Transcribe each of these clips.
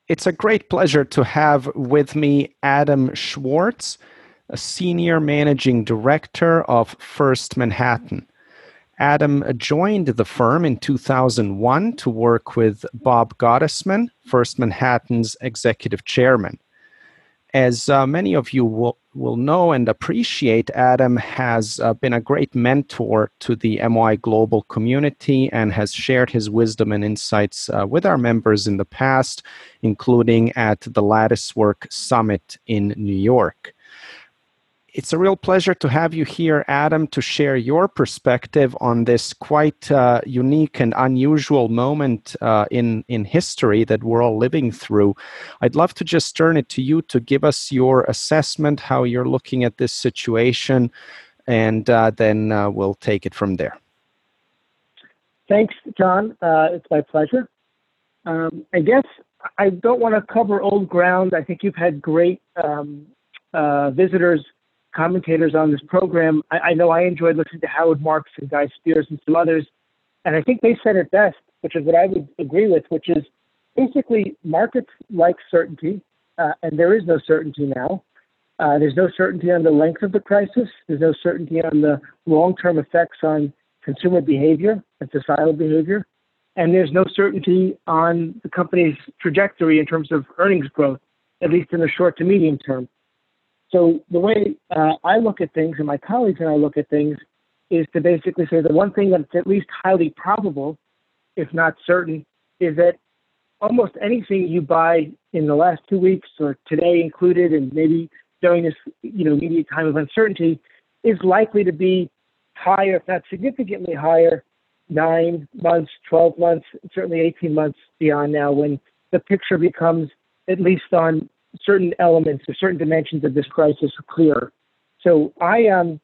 It's a great pleasure to have with me Adam Schwartz, a senior managing director of First Manhattan. Adam joined the firm in 2001 to work with Bob Gottesman, First Manhattan's executive chairman. As many of you will know and appreciate, Adam has been a great mentor to the MY Global community and has shared his wisdom and insights with our members in the past, including at the Latticework Summit in New York. It's a real pleasure to have you here, Adam, to share your perspective on this quite unique and unusual moment in history that we're all living through. I'd love to just turn it to you to give us your assessment, how you're looking at this situation, and then we'll take it from there. Thanks, John. It's my pleasure. I guess I don't want to cover old ground. I think you've had great visitors, commentators on this program. I know I enjoyed listening to Howard Marks and Guy Spears and some others, and I think they said it best, which is what I would agree with, which is basically markets like certainty, and there is no certainty now. There's no certainty on the length of the crisis. There's no certainty on the long-term effects on consumer behavior and societal behavior, and there's no certainty on the company's trajectory in terms of earnings growth, at least in the short to medium term. So the way I look at things, and my colleagues and I look at things, is to basically say the one thing that's at least highly probable, if not certain, is that almost anything you buy in the last 2 weeks, or today included, and maybe during this immediate time of uncertainty, is likely to be higher, if not significantly higher, 9 months, 12 months, certainly 18 months beyond now, when the picture becomes, at least on certain elements or certain dimensions of this crisis, clearer. So I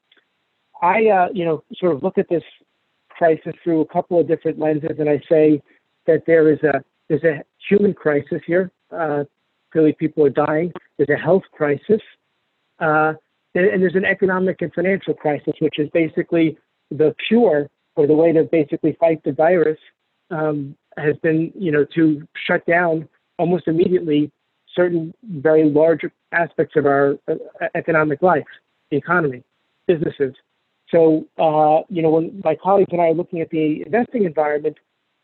sort of look at this crisis through a couple of different lenses, and I say that there's a human crisis here. Clearly, people are dying. There's a health crisis, and there's an economic and financial crisis, which is basically the cure, or the way to basically fight the virus, has been to shut down almost immediately certain very large aspects of our economic life, the economy, businesses. So, when my colleagues and I are looking at the investing environment,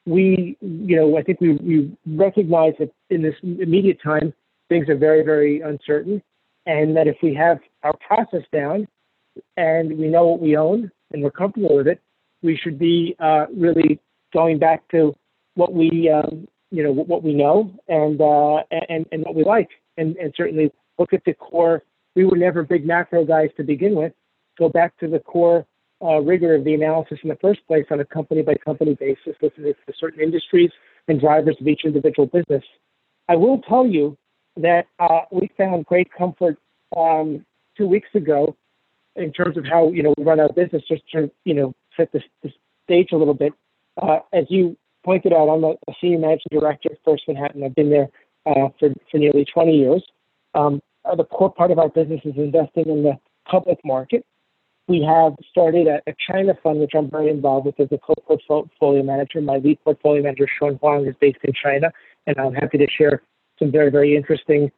I think we recognize that in this immediate time, things are very, very uncertain, and that if we have our process down and we know what we own and we're comfortable with it, we should be really going back to what we what we know and what we like, and certainly look at the core. We were never big macro guys to begin with. Go back to the core rigor of the analysis in the first place on a company by company basis, looking at certain industries and drivers of each individual business. I will tell you that we found great comfort 2 weeks ago in terms of how we run our business, just to set the stage a little bit. As you pointed out, I'm a senior managing director at First Manhattan. I've been there for nearly 20 years. The core part of our business is investing in the public market. We have started a China fund, which I'm very involved with as a co-portfolio manager. My lead portfolio manager, Sean Huang, is based in China, and I'm happy to share some very, very interesting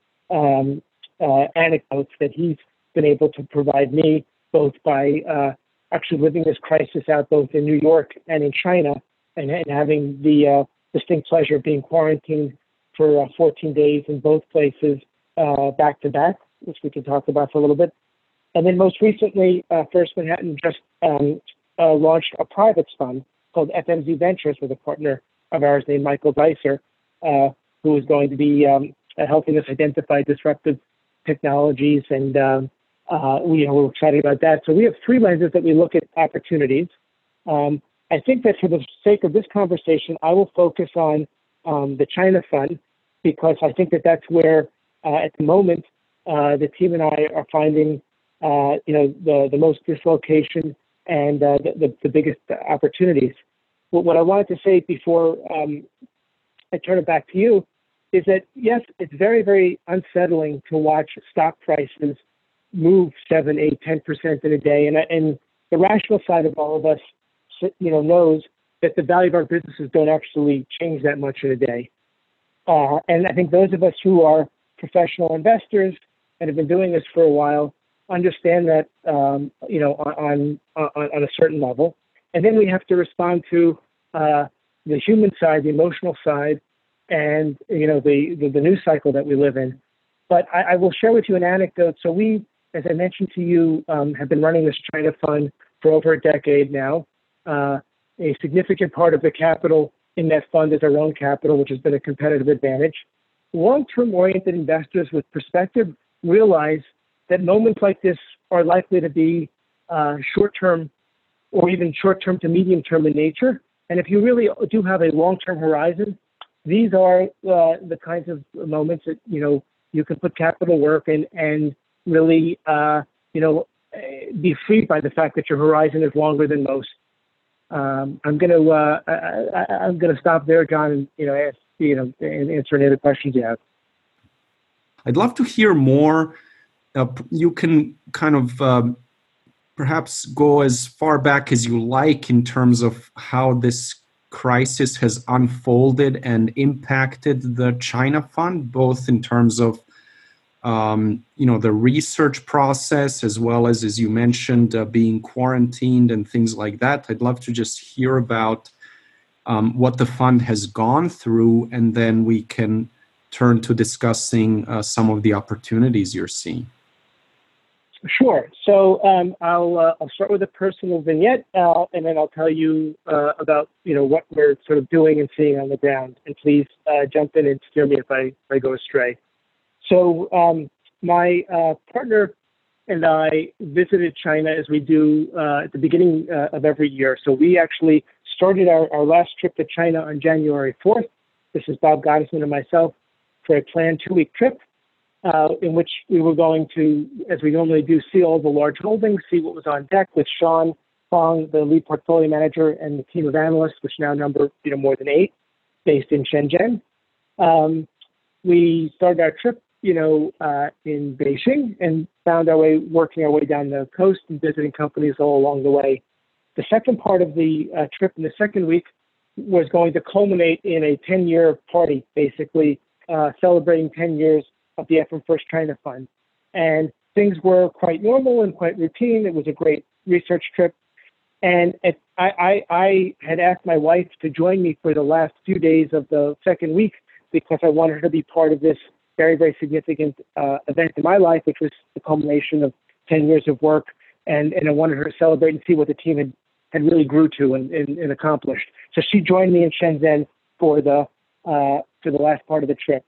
anecdotes that he's been able to provide me, both by actually living this crisis out both in New York and in China, and having the distinct pleasure of being quarantined for 14 days in both places back to back, which we can talk about for a little bit. And then most recently, First Manhattan just launched a private fund called FMZ Ventures with a partner of ours named Michael Weiser, who is going to be helping us identify disruptive technologies, and we're excited about that. So we have three lenses that we look at opportunities. I think that for the sake of this conversation, I will focus on the China fund, because I think that that's where, at the moment, the team and I are finding, the most dislocation and the biggest opportunities. What I wanted to say before I turn it back to you is that, yes, it's very, very unsettling to watch stock prices move 7, 8, 10% in a day. And the rational side of all of us, knows that the value of our businesses don't actually change that much in a day. And I think those of us who are professional investors and have been doing this for a while understand that, on a certain level. And then we have to respond to the human side, the emotional side, and the news cycle that we live in. But I will share with you an anecdote. So we, as I mentioned to you, have been running this China fund for over a decade now. A significant part of the capital in that fund is our own capital, which has been a competitive advantage. Long-term oriented investors with perspective realize that moments like this are likely to be short-term or even short-term to medium-term in nature. And if you really do have a long-term horizon, these are the kinds of moments that, you can put capital work and really, be freed by the fact that your horizon is longer than most. I'm gonna stop there, John, and ask and answer any other questions you have. I'd love to hear more. You can kind of perhaps go as far back as you like in terms of how this crisis has unfolded and impacted the China Fund, both in terms of the research process, as well as you mentioned, being quarantined and things like that. I'd love to just hear about what the fund has gone through, and then we can turn to discussing some of the opportunities you're seeing. Sure. So I'll start with a personal vignette, and then I'll tell you about what we're sort of doing and seeing on the ground. And please jump in and steer me if I go astray. So my partner and I visited China, as we do at the beginning of every year. So we actually started our last trip to China on January 4th. This is Bob Gottesman and myself for a planned 2-week trip. In which we were going to, as we normally do, see all the large holdings, see what was on deck with Sean Fong, the lead portfolio manager, and the team of analysts, which now number more than 8, based in Shenzhen. We started our trip, in Beijing, and found our way, working our way down the coast and visiting companies all along the way. The second part of the trip in the second week was going to culminate in a 10-year party, basically celebrating 10 years of the FM First China Fund. And things were quite normal and quite routine. It was a great research trip. And I had asked my wife to join me for the last few days of the second week because I wanted her to be part of this very, very significant event in my life, which was the culmination of 10 years of work. And I wanted her to celebrate and see what the team had really grew to and accomplished. So she joined me in Shenzhen for the last part of the trip.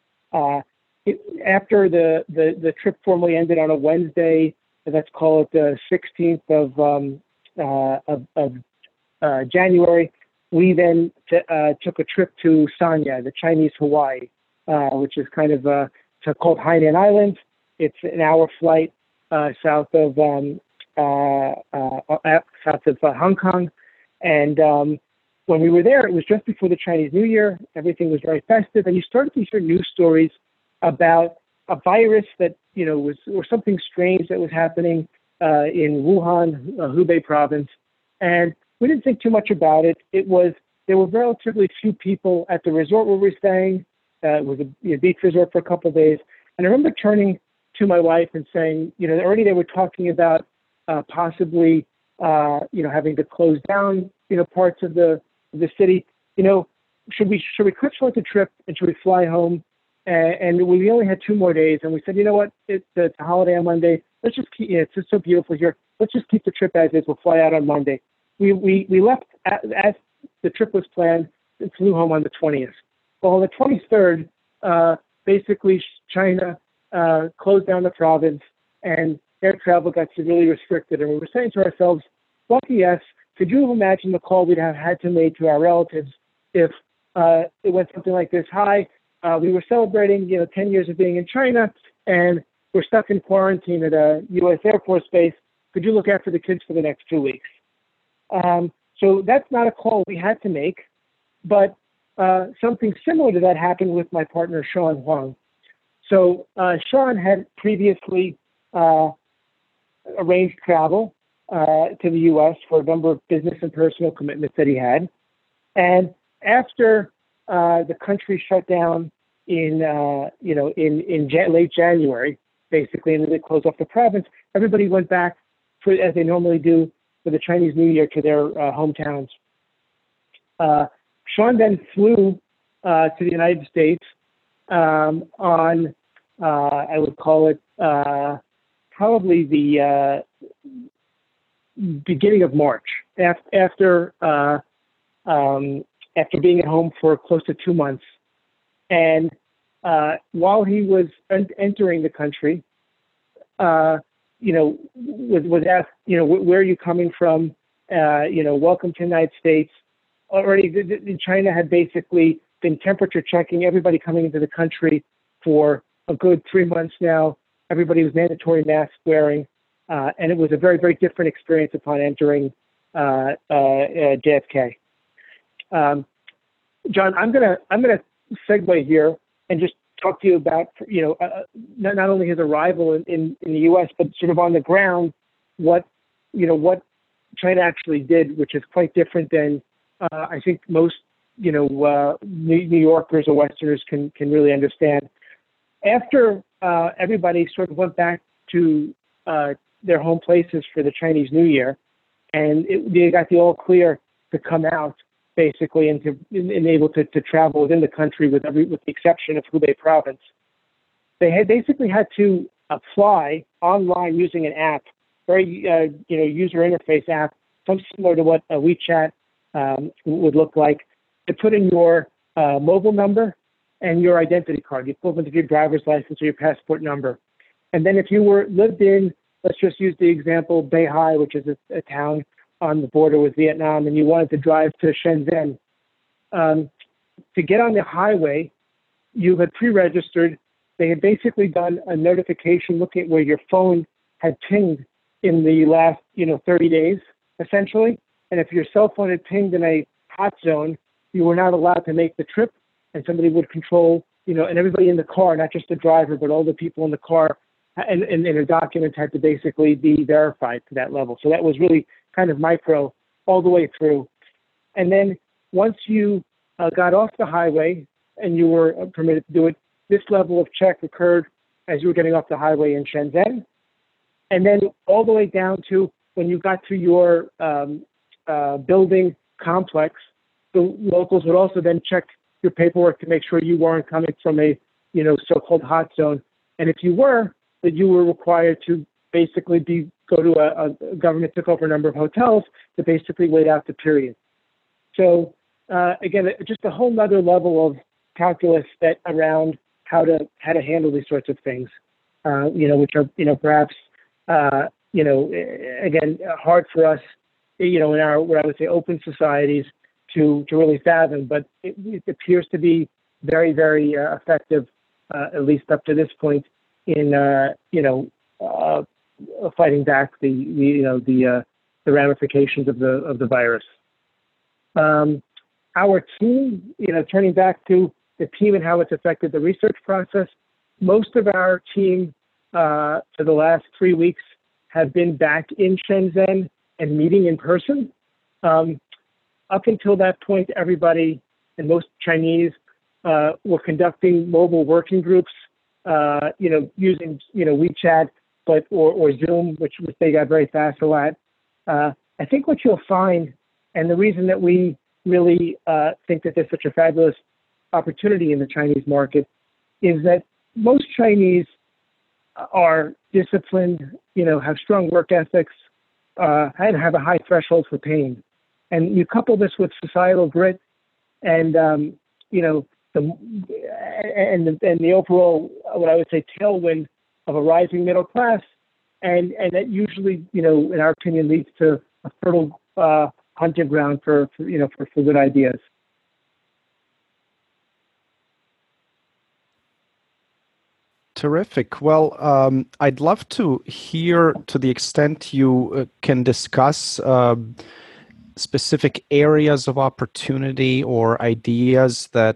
After the trip formally ended on a Wednesday, let's call it the 16th of January, we then took a trip to Sanya, the Chinese Hawaii, which is kind of called Hainan Island. It's an hour flight south of Hong Kong, and when we were there, it was just before the Chinese New Year. Everything was very festive, and you started to hear news stories about a virus that or something strange that was happening in Wuhan, Hubei province, and we didn't think too much about it. There were relatively few people at the resort where we were staying. It was a beach resort for a couple of days, and I remember turning to my wife and saying, already they were talking about possibly having to close down parts of the city. Should we cancel the trip and should we fly home? And we only had 2 more days, and we said, you know what? It's a holiday on Monday. Let's just keep. It's just so beautiful here. Let's just keep the trip as is. We'll fly out on Monday. We left as the trip was planned and flew home on the 20th. Well, on the 23rd, basically China closed down the province, and air travel got severely restricted. And we were saying to ourselves, lucky us. Could you imagine the call we'd have had to make to our relatives if it went something like this? Hi. We were celebrating, 10 years of being in China, and we're stuck in quarantine at a U.S. Air Force base. Could you look after the kids for the next 2 weeks? So that's not a call we had to make, but something similar to that happened with my partner, Sean Huang. So Sean had previously arranged travel to the U.S. for a number of business and personal commitments that he had. And after the country shut down in late January, basically, and they closed off the province, everybody went back as they normally do for the Chinese New Year to their hometowns. Sean then flew to the United States on, I would call it, probably the beginning of March, after being at home for close to 2 months. And while he was entering the country, was asked, where are you coming from? Welcome to the United States. Already, China had basically been temperature checking everybody coming into the country for a good 3 months now. Everybody was mandatory mask wearing, and it was a very, very different experience upon entering JFK. John, I'm gonna segue here and just talk to you about not only his arrival in the U.S. but sort of on the ground what China actually did, which is quite different than I think most New Yorkers or Westerners can really understand. After everybody sort of went back to their home places for the Chinese New Year, and they got the all clear to come out, basically, and able to travel within the country with the exception of Hubei province. They basically had to apply online using an app, very user interface app, something similar to what a WeChat would look like, to put in your mobile number and your identity card, the equivalent of your driver's license or your passport number. And then if you lived in, let's just use the example, Beihai, which is a town on the border with Vietnam, and you wanted to drive to Shenzhen, to get on the highway, you had pre-registered. They had basically done a notification looking at where your phone had pinged in the last 30 days, essentially. And if your cell phone had pinged in a hot zone, you were not allowed to make the trip, and somebody would control, and everybody in the car, not just the driver, but all the people in the car and their documents had to basically be verified to that level. So that was really kind of micro all the way through. And then once you got off the highway and you were permitted to do it, this level of check occurred as you were getting off the highway in Shenzhen. And then all the way down to when you got to your building complex, the locals would also then check your paperwork to make sure you weren't coming from a, so-called hot zone. And if you were, that you were required to basically go to a government took over a number of hotels to basically wait out the period. So again, just a whole nother level of calculus around how to handle these sorts of things, which are perhaps again hard for us, in our what I would say open societies to really fathom, but it appears to be very, very effective, at least up to this point, in fighting back the ramifications of the virus. Our team, turning back to the team and how it's affected the research process, most of our team for the last 3 weeks have been back in Shenzhen and meeting in person. Up until that point, everybody and most Chinese were conducting mobile working groups, using WeChat, or Zoom, which they got very facile at. I think what you'll find, and the reason that we really think that there's such a fabulous opportunity in the Chinese market, is that most Chinese are disciplined, have strong work ethics, and have a high threshold for pain. And you couple this with societal grit, and the overall, what I would say, tailwind of a rising middle class, and that usually, in our opinion, leads to a fertile hunting ground for good ideas. Terrific. Well, I'd love to hear, to the extent you can discuss specific areas of opportunity or ideas that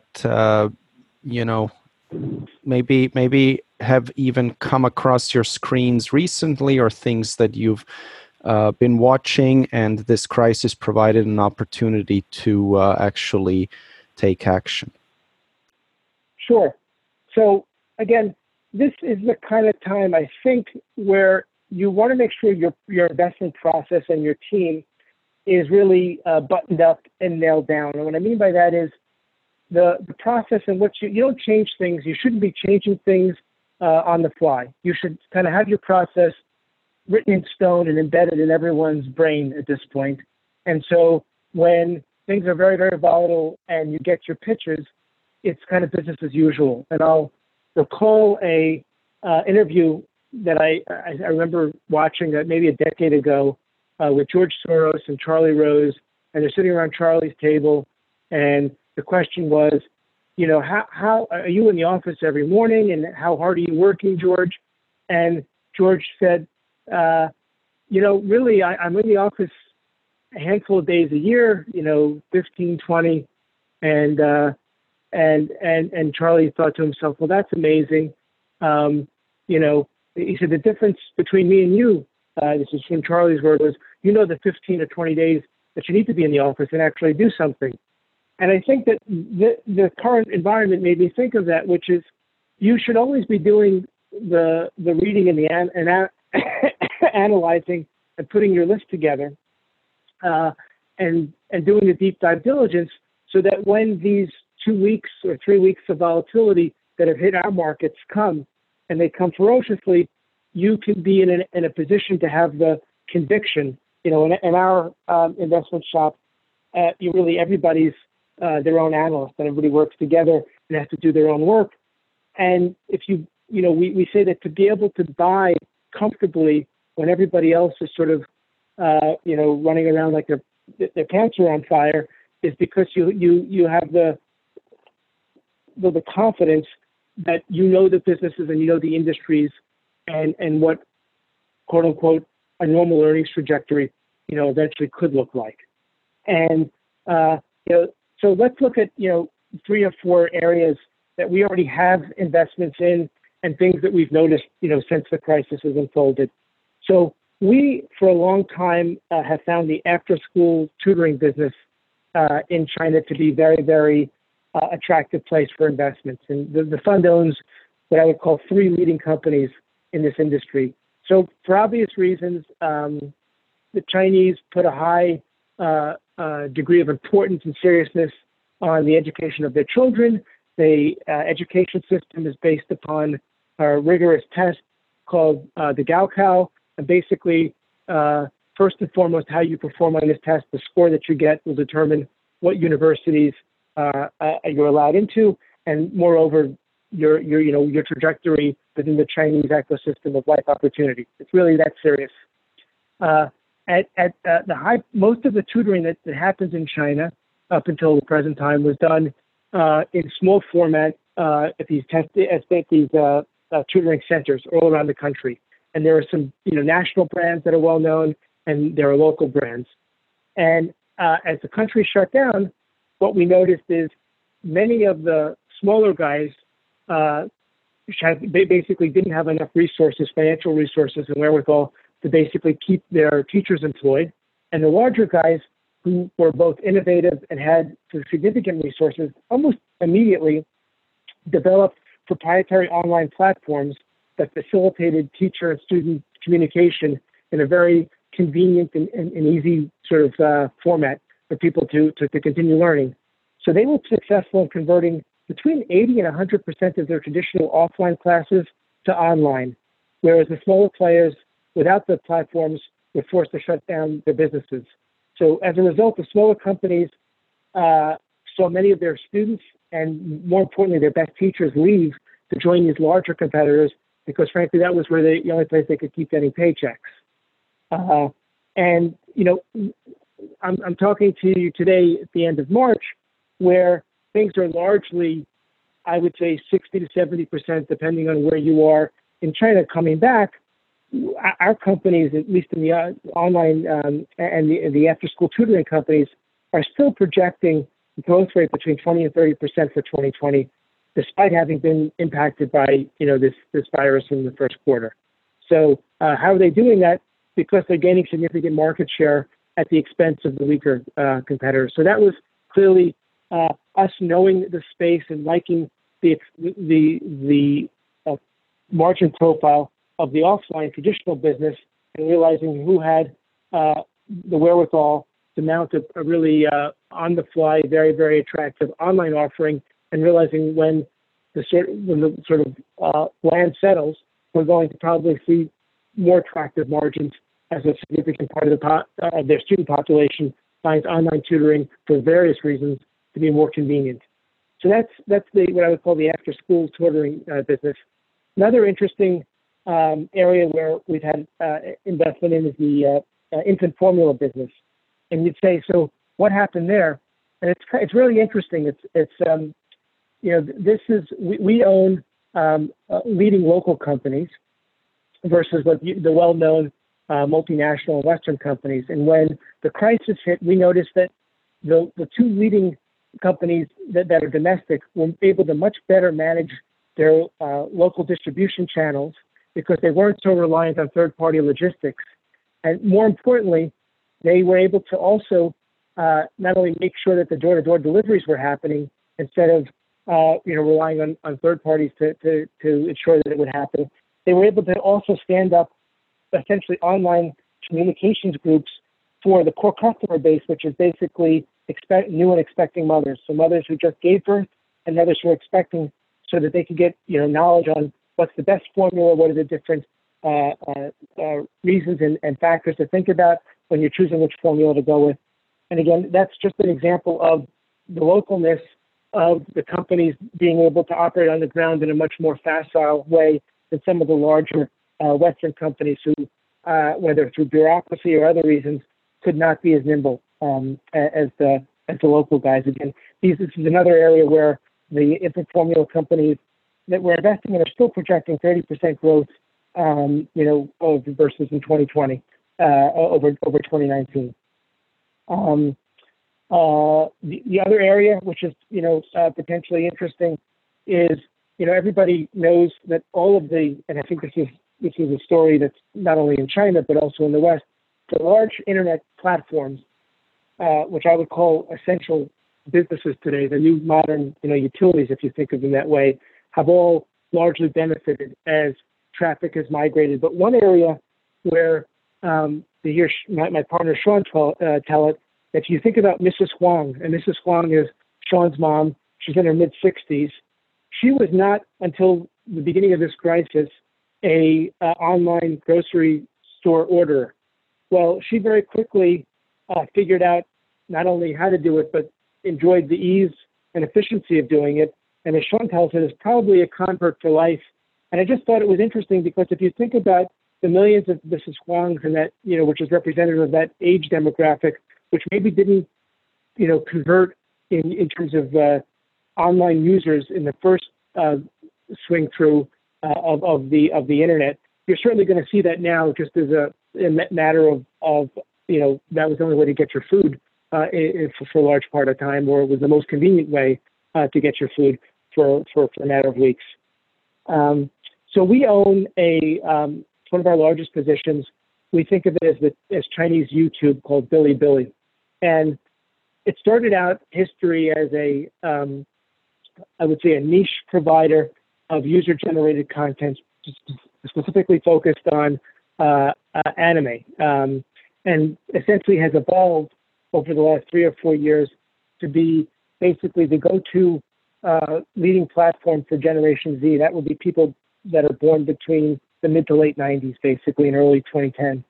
maybe have even come across your screens recently, or things that you've been watching and this crisis provided an opportunity to actually take action. Sure. So again, this is the kind of time I think where you want to make sure your investment process and your team is really buttoned up and nailed down. And what I mean by that is the process in which you don't change things. You shouldn't be changing things on the fly. You should kind of have your process written in stone and embedded in everyone's brain at this point. And so when things are very, very volatile and you get your pitches, it's kind of business as usual. And I'll recall a interview that I remember watching maybe a decade ago with George Soros and Charlie Rose, and they're sitting around Charlie's table, and the question was, you know, how are you in the office every morning, and how hard are you working, George? And George said, you know, really, I'm in the office a handful of days a year, you know, 15, 20, and Charlie thought to himself, well, that's amazing. You know, he said, the difference between me and you, this is from Charlie's word, was, you know, the 15 or 20 days that you need to be in the office and actually do something. And I think that the current environment made me think of that, which is you should always be doing the reading and the analyzing and putting your list together and doing the deep dive diligence, so that when these 2 weeks or 3 weeks of volatility that have hit our markets come, and they come ferociously, you can be in a position to have the conviction. You know, in our investment shop, everybody's their own analyst, and everybody works together and has to do their own work. And if we say that to be able to buy comfortably when everybody else is sort of, running around like their pants are on fire, is because you have the confidence that you know the businesses and you know the industries and what, quote unquote, a normal earnings trajectory, eventually could look like. And, so let's look at, 3 or 4 areas that we already have investments in and things that we've noticed, since the crisis has unfolded. So we, for a long time, have found the after-school tutoring business in China to be very, very attractive place for investments. And the fund owns what I would call 3 leading companies in this industry. So for obvious reasons, the Chinese put a high degree of importance and seriousness on the education of their children. The education system is based upon a rigorous test called the Gaokao. And basically, first and foremost, how you perform on this test, the score that you get will determine what universities you're allowed into, and moreover, your trajectory within the Chinese ecosystem of life opportunity. It's really that serious. Most of the tutoring that happens in China up until the present time was done in small format at these tutoring centers all around the country. And there are some national brands that are well known, and there are local brands. And as the country shut down, what we noticed is many of the smaller guys basically didn't have enough resources, financial resources and wherewithal to basically keep their teachers employed. And the larger guys, who were both innovative and had significant resources, almost immediately developed proprietary online platforms that facilitated teacher and student communication in a very convenient and easy sort of format for people to continue learning. So they were successful in converting between 80 and 100% of their traditional offline classes to online, whereas the smaller players without the platforms were forced to shut down their businesses. So as a result, the smaller companies saw many of their students and, more importantly, their best teachers leave to join these larger competitors, because frankly, that was where the only place they could keep getting paychecks. I'm talking to you today at the end of March, where things are largely, I would say, 60 to 70%, depending on where you are in China, coming back. Our companies, at least in the online and the after-school tutoring companies, are still projecting a growth rate between 20 and 30% for 2020, despite having been impacted by this virus in the first quarter. So how are they doing that? Because they're gaining significant market share at the expense of the weaker competitors. So that was clearly us knowing the space and liking the margin profile of the offline traditional business and realizing who had the wherewithal to mount a really on-the-fly, very, very attractive online offering, and realizing when the sort of land settles, we're going to probably see more attractive margins as a significant part of their student population finds online tutoring for various reasons to be more convenient. So that's what I would call the after-school tutoring business. Another interesting area where we've had investment in is the infant formula business. And you'd say, so what happened there? And it's really interesting. We own leading local companies versus the well-known multinational Western companies. And when the crisis hit, we noticed that the two leading companies that are domestic were able to much better manage their local distribution channels because they weren't so reliant on third-party logistics. And more importantly, they were able to also not only make sure that the door-to-door deliveries were happening instead of relying on third parties to ensure that it would happen. They were able to also stand up essentially online communications groups for the core customer base, which is basically new and expecting mothers. So mothers who just gave birth and mothers who are expecting, so that they could get knowledge on what's the best formula, what are the different reasons and factors to think about when you're choosing which formula to go with. And again, that's just an example of the localness of the companies being able to operate on the ground in a much more facile way than some of the larger Western companies who, whether through bureaucracy or other reasons, could not be as nimble as the local guys. Again, this is another area where the infant formula companies that we're investing in are still projecting 30% growth, versus in 2020 over 2019. The other area, which is potentially interesting, is everybody knows that all of and I think this is a story that's not only in China but also in the West. The large internet platforms, which I would call essential businesses today, the new modern utilities, if you think of them that way, have all largely benefited as traffic has migrated. But one area where to hear my partner Sean tell it, if you think about Mrs. Huang, and Mrs. Huang is Sean's mom, she's in her mid-60s. She was not, until the beginning of this crisis, a online grocery store orderer. Well, she very quickly figured out not only how to do it, but enjoyed the ease and efficiency of doing it. And as Sean tells it, is probably a convert for life. And I just thought it was interesting because if you think about the millions of Mrs. Huangs and that, which is representative of that age demographic, which maybe didn't, convert in terms of online users in the first swing through of the internet, you're certainly going to see that now just as a matter of that was the only way to get your food for a large part of time, or it was the most convenient way to get your food for a matter of weeks. So we own one of our largest positions. We think of it as Chinese YouTube, called Bilibili. And it started out history as I would say a niche provider of user-generated content, specifically focused on anime, and essentially has evolved over the last 3 or 4 years to be basically the go-to leading platform for Generation Z. That would be people that are born between the mid to late 90s, basically, in early 2010.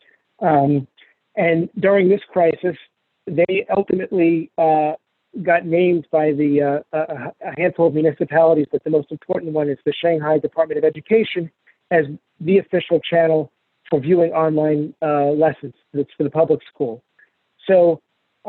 And during this crisis, they ultimately got named by a handful of municipalities, but the most important one is the Shanghai Department of Education as the official channel for viewing online lessons. It's for the public school. So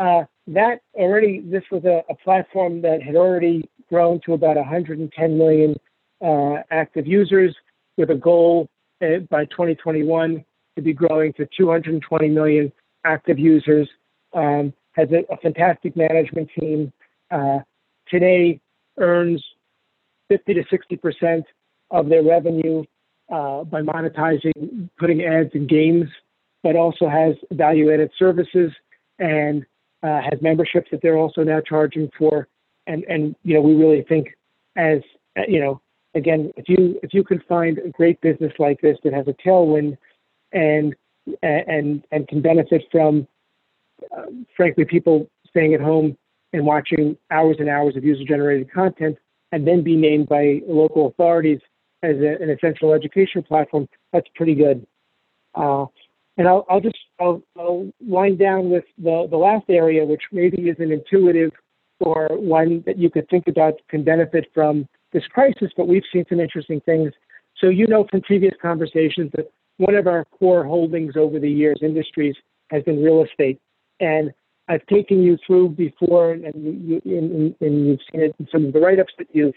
this was a platform that had already grown to about 110 million active users, with a goal by 2021 to be growing to 220 million active users. Has a fantastic management team. Today earns 50 to 60% of their revenue by monetizing, putting ads in games, but also has value-added services and has memberships that they're also now charging for. And we really think as again, if you can find a great business like this that has a tailwind and can benefit from, frankly, people staying at home and watching hours and hours of user-generated content, and then be named by local authorities as an essential education platform, that's pretty good. And I'll wind down with the last area, which maybe isn't intuitive or one that you could think about can benefit from this crisis, but we've seen some interesting things. So from previous conversations that one of our core holdings over the years, industries, has been real estate. And I've taken you through before, and you've seen it in some of the write-ups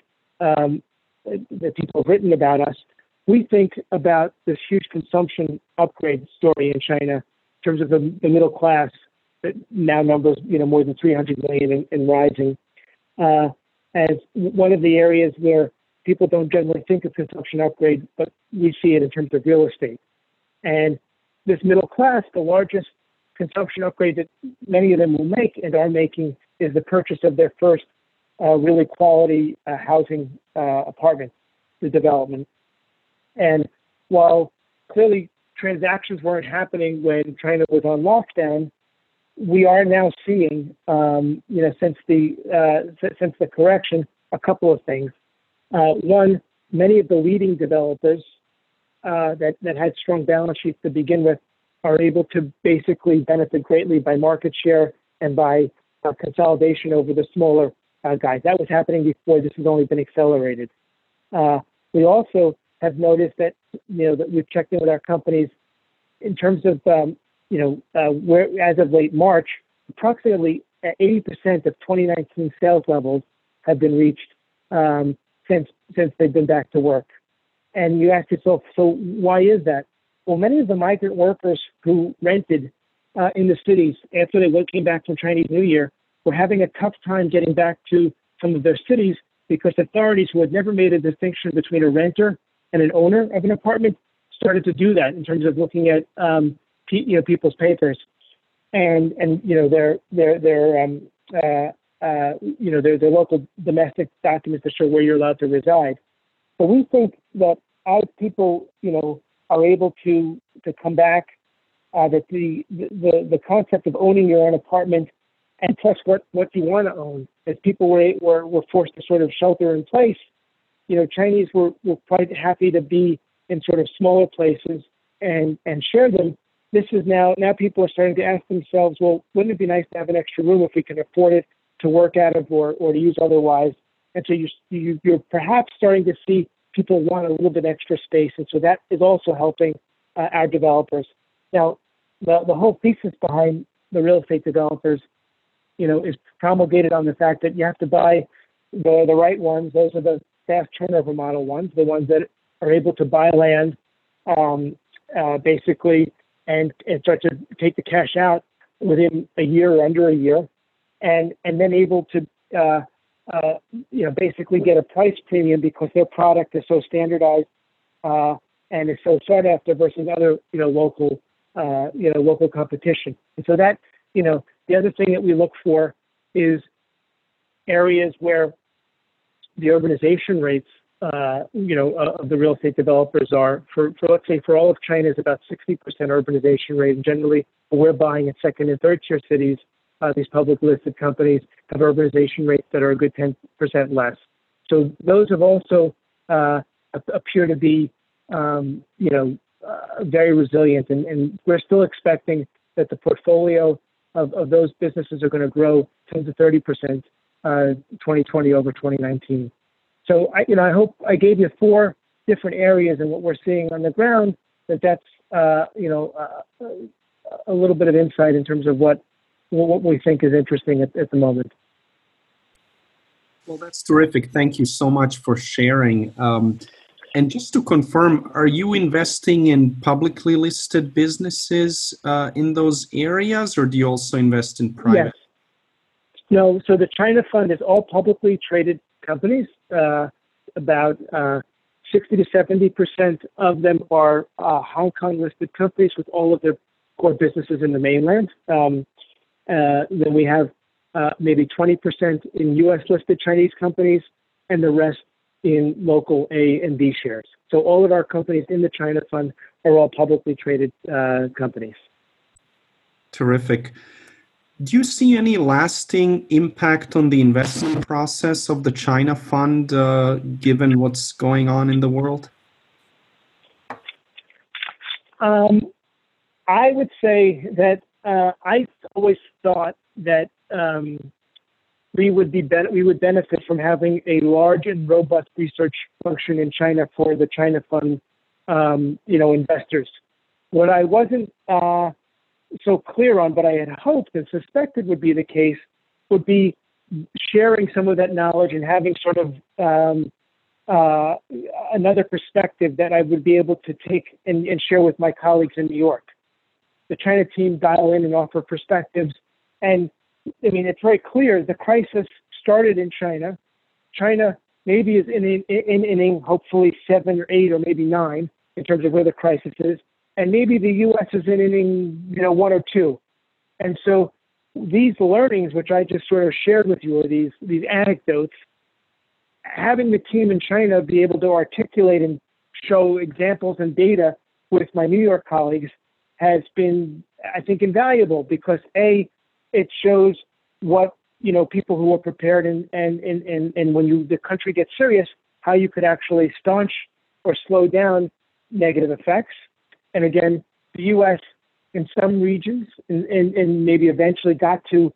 that people have written about us. We think about this huge consumption upgrade story in China in terms of the middle class that now numbers more than 300 million and rising, as one of the areas where people don't generally think of consumption upgrade, but we see it in terms of real estate. And this middle class, the largest consumption upgrade that many of them will make and are making is the purchase of their first really quality housing apartment, the development. And while clearly transactions weren't happening when China was on lockdown, we are now seeing, since the correction, a couple of things. One, many of the leading developers that had strong balance sheets to begin with are able to basically benefit greatly by market share and by consolidation over the smaller guys. That was happening before. This has only been accelerated. We also have noticed that that we've checked in with our companies in terms of where, as of late March, approximately 80% of 2019 sales levels have been reached since they've been back to work. And you ask yourself, so why is that? Well, many of the migrant workers who rented in the cities after they came back from Chinese New Year were having a tough time getting back to some of their cities because authorities who had never made a distinction between a renter and an owner of an apartment started to do that in terms of looking at people's papers and their local domestic documents to show where you're allowed to reside. But we think that as people are able to come back, that the concept of owning your own apartment and plus what you want to own, as people were forced to sort of shelter in place, Chinese were quite happy to be in sort of smaller places and share them. This is now people are starting to ask themselves, well, wouldn't it be nice to have an extra room if we can afford it to work out of or to use otherwise? And so you're perhaps starting to see people want a little bit extra space, and so that is also helping our developers. Now, the whole thesis behind the real estate developers, is promulgated on the fact that you have to buy the right ones. Those are the fast turnover model ones, the ones that are able to buy land, basically, and start to take the cash out within a year or under a year, and then able to basically get a price premium because their product is so standardized and is so sought after versus other local competition. And so that the other thing that we look for is areas where the urbanization rates of the real estate developers are for let's say for all of China is about 60% urbanization rate, and generally we're buying in second and third tier cities. These public listed companies have urbanization rates that are a good 10% less. So those have also appear to be very resilient, and we're still expecting that the portfolio of those businesses are going to grow 10 to 30% 2020 over 2019. So I hope I gave you 4 different areas and what we're seeing on the ground. That's a little bit of insight in terms of what we think is interesting at the moment. Well, that's terrific. Thank you so much for sharing. And just to confirm, are you investing in publicly listed businesses in those areas, or do you also invest in private? Yes. No, so the China Fund is all publicly traded companies. About 60 to 70% of them are Hong Kong listed companies with all of their core businesses in the mainland. Then we have maybe 20% in U.S. listed Chinese companies, and the rest in local A and B shares. So all of our companies in the China Fund are all publicly traded companies. Terrific. Do you see any lasting impact on the investment process of the China Fund, given what's going on in the world? I would say that I always thought that we would benefit from having a large and robust research function in China for the China Fund, investors. What I wasn't so clear on, but I had hoped and suspected would be the case, would be sharing some of that knowledge and having sort of another perspective that I would be able to take and share with my colleagues in New York. The China team dial in and offer perspectives. And I mean, it's very clear the crisis started in China. China maybe is in inning, hopefully 7 or 8 or maybe 9 in terms of where the crisis is. And maybe the U.S. is in inning, 1 or 2. And so these learnings, which I just sort of shared with you, or these anecdotes, having the team in China be able to articulate and show examples and data with my New York colleagues has been, I think, invaluable because A, it shows what, people who are prepared and when the country gets serious, how you could actually staunch or slow down negative effects. And again, the U.S. in some regions and maybe eventually got to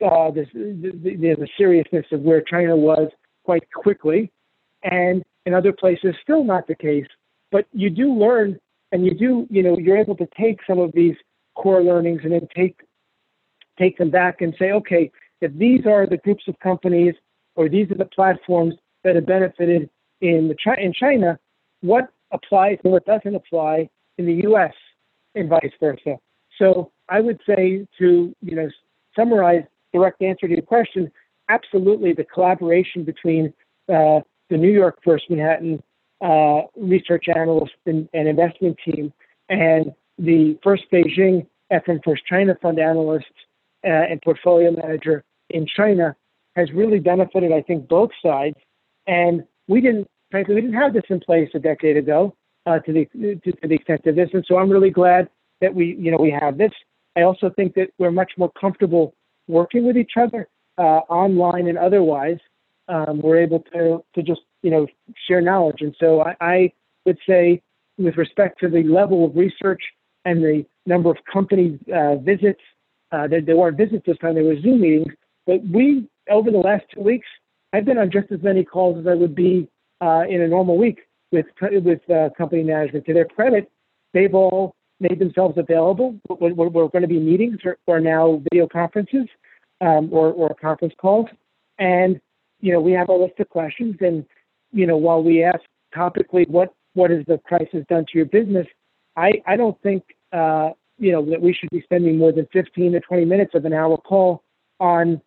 the seriousness of where China was quite quickly, and in other places still not the case. But you do learn, and you're able to take some of these core learnings and then take them back and say, okay, if these are the groups of companies or these are the platforms that have benefited in China, what applies and what doesn't apply in the U.S. and vice versa. So I would say to summarize, direct answer to your question, absolutely the collaboration between the New York First Manhattan research analyst and investment team and the First Beijing FM First China Fund analysts and portfolio manager in China has really benefited, I think, both sides. And we didn't have this in place a decade ago to the extent of this. And so I'm really glad that we have this. I also think that we're much more comfortable working with each other online and otherwise. We're able to just share knowledge. And so I would say, with respect to the level of research and the number of company visits, there weren't visits this time, there were Zoom meetings, but over the last 2 weeks, I've been on just as many calls as I would be in a normal week with company management. To their credit, they've all made themselves available. We're going to be meetings or now video conferences or conference calls. And, we have a list of questions. And, while we ask topically, what has the crisis done to your business? I don't think, that we should be spending more than 15 to 20 minutes of an hour call on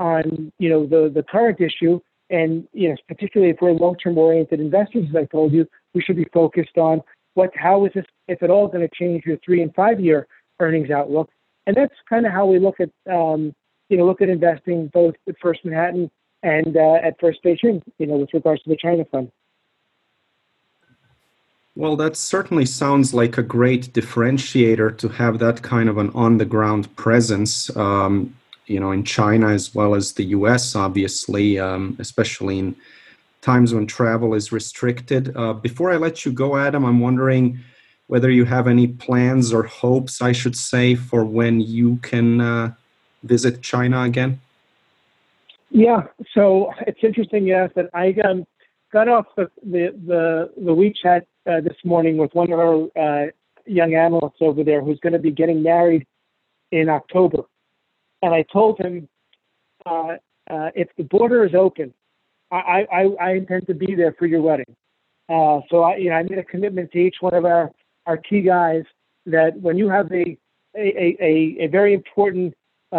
the current issue. And, particularly if we're long-term oriented investors, as I told you, we should be focused on how is this, if at all, going to change your 3 and 5 year earnings outlook. And that's kind of how we look at, investing both at First Manhattan and at First Beijing, with regards to the China Fund. Well, that certainly sounds like a great differentiator to have that kind of an on-the-ground presence, in China as well as the U.S., obviously, especially in times when travel is restricted. Before I let you go, Adam, I'm wondering whether you have any plans or hopes, I should say, for when you can visit China again. Yeah, so it's interesting you asked that. I got off the WeChat this morning with one of our young analysts over there who's going to be getting married in October. And I told him, if the border is open, I intend to be there for your wedding. So I made a commitment to each one of our key guys that when you have a very important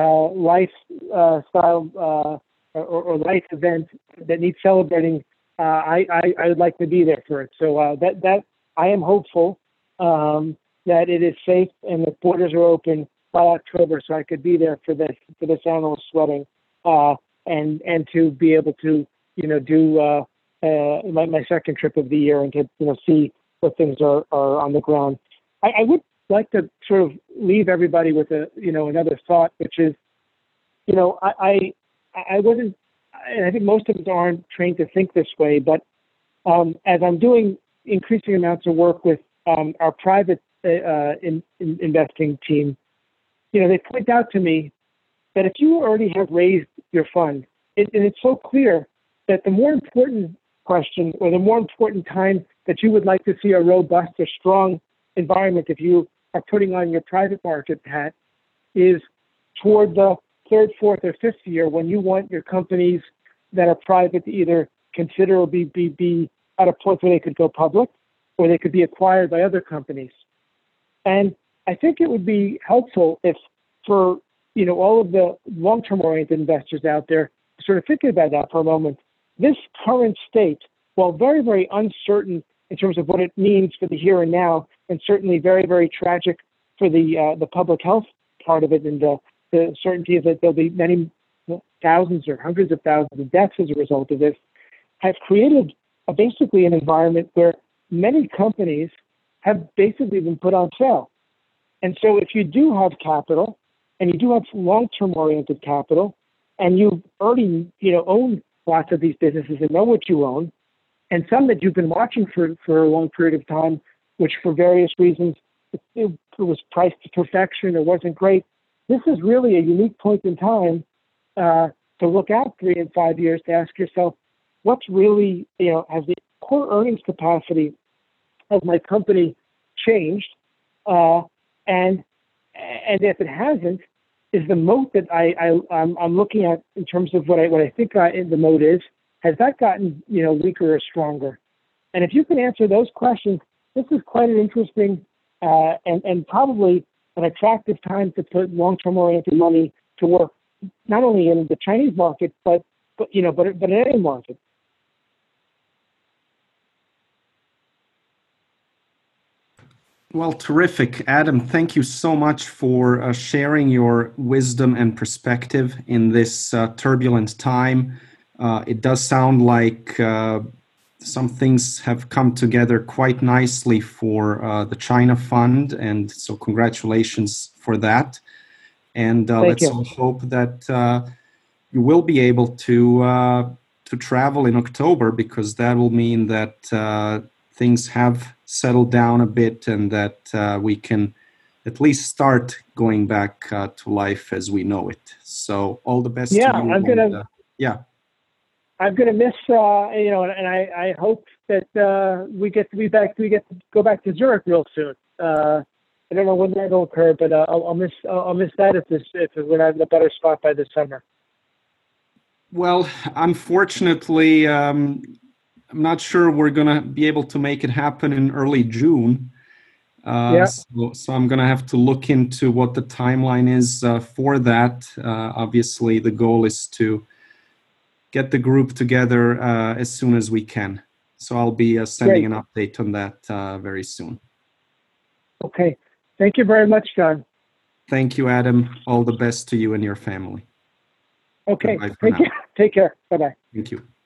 lifestyle or life event that needs celebrating, I would like to be there for it. So that I am hopeful that it is safe and the borders are open by October, so I could be there for this analyst wedding, and to be able to do my second trip of the year and to see what things are on the ground. I would like to sort of leave everybody with another thought, which is, I wasn't, and I think most of us aren't trained to think this way, but as I'm doing increasing amounts of work with our private investing team, they point out to me that if you already have raised your fund, and it's so clear that the more important question or the more important time that you would like to see a robust or strong environment if you are putting on your private market hat is toward the third, fourth, or fifth year when you want your companies that are private to either consider or be at a point where they could go public or they could be acquired by other companies. And I think it would be helpful if for all of the long-term oriented investors out there sort of thinking about that for a moment. This current state, while very, very uncertain in terms of what it means for the here and now, and certainly very, very tragic for the public health part of it, and the certainty that there'll be many thousands or hundreds of thousands of deaths as a result of this, has created basically an environment where many companies have basically been put on sale. And so if you do have capital, and you do have long-term oriented capital, and you already own lots of these businesses and know what you own, and some that you've been watching for a long period of time, which for various reasons it was priced to perfection or wasn't great, this is really a unique point in time to look out 3 and 5 years to ask yourself, what's really, has the core earnings capacity of my company changed? And if it hasn't, is the moat that I'm looking at in terms of what I think the moat is, has that gotten weaker or stronger? And if you can answer those questions, this is quite an interesting and probably an attractive time to put long-term oriented money to work, not only in the Chinese market, but in any market. Well, terrific. Adam, thank you so much for sharing your wisdom and perspective in this turbulent time. It does sound like some things have come together quite nicely for the China Fund, and so congratulations for that. And let's all hope that you will be able to travel in October, because that will mean that things have settled down a bit, and that we can at least start going back to life as we know it. So all the best to you. I'm gonna miss, and I hope that we get to go back to Zurich real soon. I don't know when that'll occur, but I'll miss that if we're not in a better spot by this summer. Well, unfortunately, I'm not sure we're gonna be able to make it happen in early June. So I'm gonna have to look into what the timeline is for that. Obviously, the goal is to get the group together as soon as we can. So I'll be sending an update on that very soon. Okay. Thank you very much, John. Thank you, Adam. All the best to you and your family. Okay. Take care. Bye-bye. Thank you.